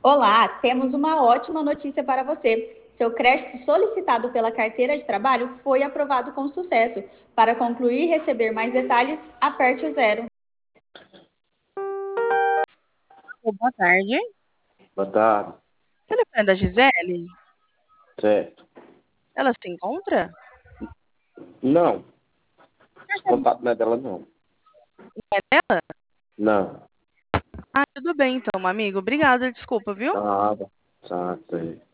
Olá, temos uma ótima notícia para você. Seu crédito solicitado pela carteira de trabalho foi aprovado com sucesso. Para concluir e receber mais detalhes, aperte o zero. Boa tarde. Boa tarde. Telefone da Gisele? Certo. Ela se encontra? Não, esse contato não é dela, não. É dela? Não. Ah, tudo bem então, amigo. Obrigada, desculpa, viu? Nada. Tá, sei.